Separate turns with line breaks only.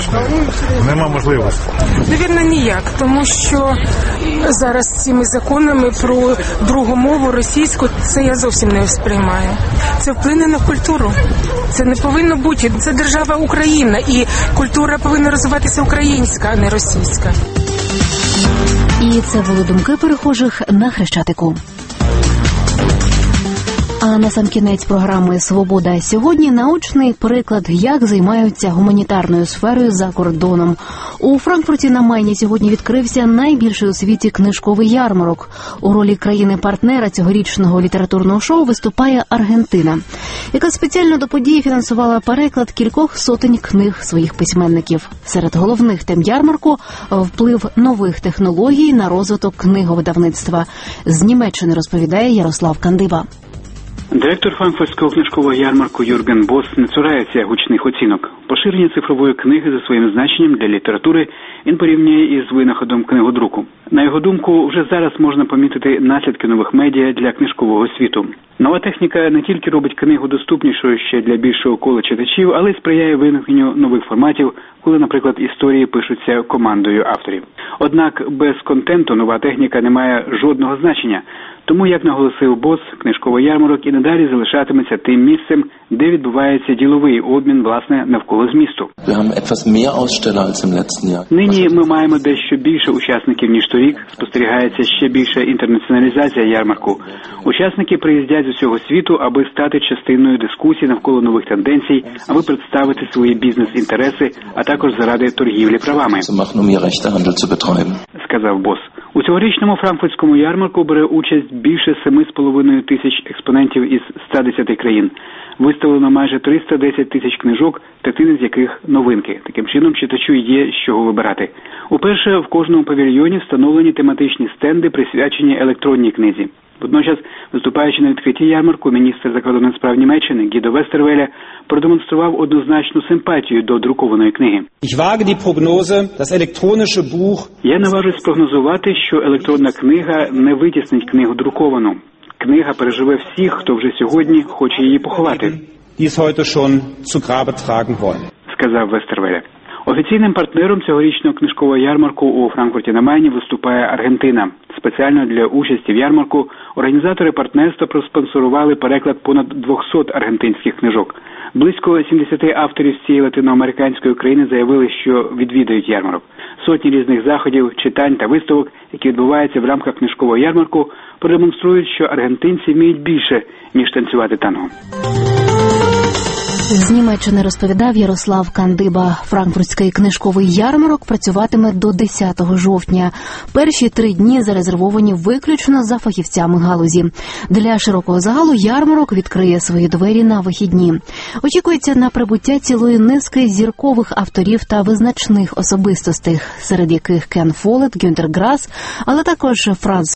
технічно нема можливості?
Навірно, ніяк, тому що зараз цими законами про другу мову російську, це я зовсім не сприймаю. Це вплине на культуру. Це не повинно бути. Це держава Україна, і культура повинна розвиватися українська, а не російська.
І це були думки перехожих на Хрещатику. А насамкінець програми «Свобода сьогодні» наочний приклад, як займаються гуманітарною сферою за кордоном. У Франкфурті на Майні сьогодні відкрився найбільший у світі книжковий ярмарок. У ролі країни-партнера цьогорічного літературного шоу виступає Аргентина, яка спеціально до події фінансувала переклад кількох сотень книг своїх письменників. Серед головних тем ярмарку – вплив нових технологій на розвиток книговидавництва. З Німеччини розповідає Ярослав Кандиба.
Директор франкфуртського книжкового ярмарку Юрген Бос не цурається гучних оцінок. Поширення цифрової книги за своїм значенням для літератури він порівнює із винаходом книгодруку. На його думку, вже зараз можна помітити наслідки нових медіа для книжкового світу. Нова техніка не тільки робить книгу доступнішою ще для більшого кола читачів, але й сприяє виникненню нових форматів, коли, наприклад, історії пишуться командою авторів. Однак без контенту нова техніка не має жодного значення. Тому, як наголосив Бос, книжковий ярмарок і надалі залишатиметься тим місцем, де відбувається діловий обмін, власне, навколо змісту. Нині ми маємо дещо більше учасників, ніж торік. Спостерігається ще більша інтернаціоналізація ярмарку. Учасники приїздять з усього світу, аби стати частиною дискусії навколо нових тенденцій, аби представити свої бізнес-інтереси, а також заради торгівлі правами, сказав Бос. У цьогорічному франкфуртському ярмарку бере участь більше 7,5 тисяч експонентів із 110 країн. Виставлено майже 310 тисяч книжок, третина з яких новинки. Таким чином, читачу є з чого вибирати. Уперше в кожному павільйоні встановлені тематичні стенди, присвячені електронній книзі. Водночас, виступаючи на відкритті ярмарку, міністр закордонних справ Німеччини Гідо Вестервеле продемонстрував однозначну симпатію до друкованої книги. Я наважусь спрогнозувати, що електронна книга не витіснить книгу друковану. Книга переживе всіх, хто вже сьогодні хоче її поховати, сказав Вестервеле. Офіційним партнером цьогорічного книжкового ярмарку у Франкфурті на Майні виступає Аргентина. Спеціально для участі в ярмарку організатори партнерства проспонсорували переклад понад 200 аргентинських книжок. Близько 70 авторів з цієї латиноамериканської країни заявили, що відвідають ярмарок. Сотні різних заходів, читань та виставок, які відбуваються в рамках книжкового ярмарку, продемонструють, що аргентинці вміють більше, ніж танцювати танго.
З Німеччини розповідав Ярослав Кандиба. Франкфуртський книжковий ярмарок працюватиме до 10 жовтня. Перші 3 дні зарезервовані виключно за фахівцями галузі. Для широкого загалу ярмарок відкриє свої двері на вихідні. Очікується на прибуття цілої низки зіркових авторів та визначних особистостей, серед яких Кен Фолет, Гюнтер Грас, але також Франц